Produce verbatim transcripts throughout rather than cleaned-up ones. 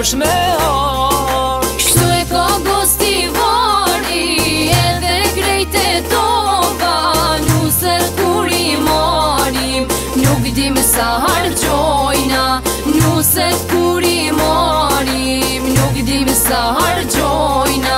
mosh me ar. Kështu e ka gostivari, edhe krejt e tova, nuset kur i marim, nuk dim sa hargjojna. Nuset kur i marim, nuk dim sa hargjojna.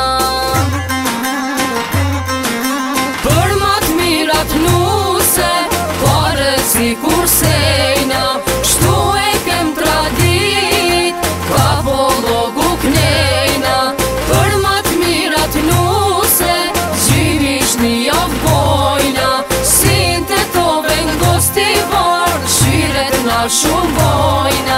Për mat mirat nuse, pare si kur sejna, shtu e kem tradit, ka po logu knejna. Për mat mirat nuse, gjimish një javbojna, sin të tove n'gostivar, shiret na shumë bojna.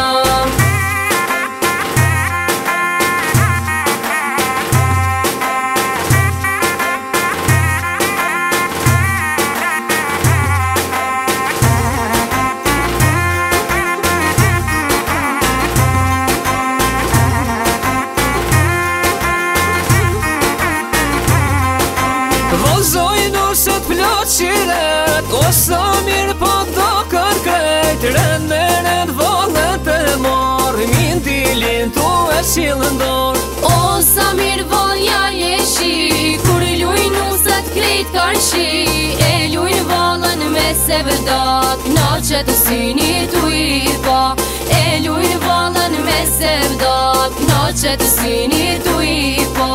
Vozoj nuset plot qiret, o sa mirë po do kërkrejt. Rend me rend vallet e marr, min dilin tu e qilën dor. O sa mirë valja jeshi, kur luj nuset krejt karshi. E luj valën me sevdat, na qëtë syni tu i pa. E luj valën me sevdat, na qëtë syni tu i pa.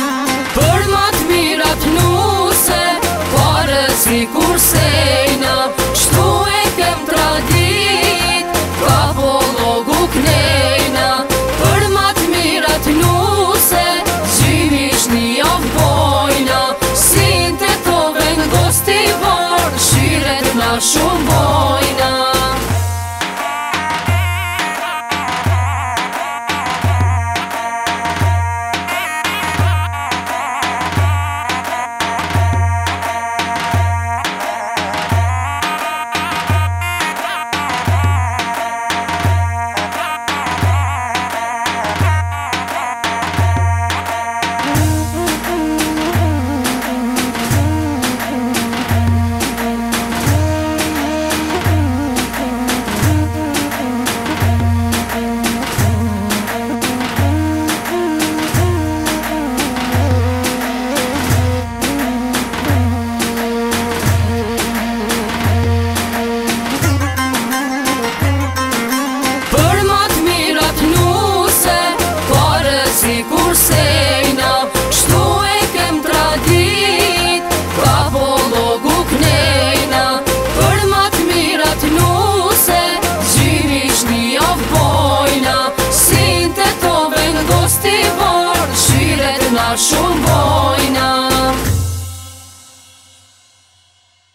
Për mat mirat nuse, pare si kur sejna,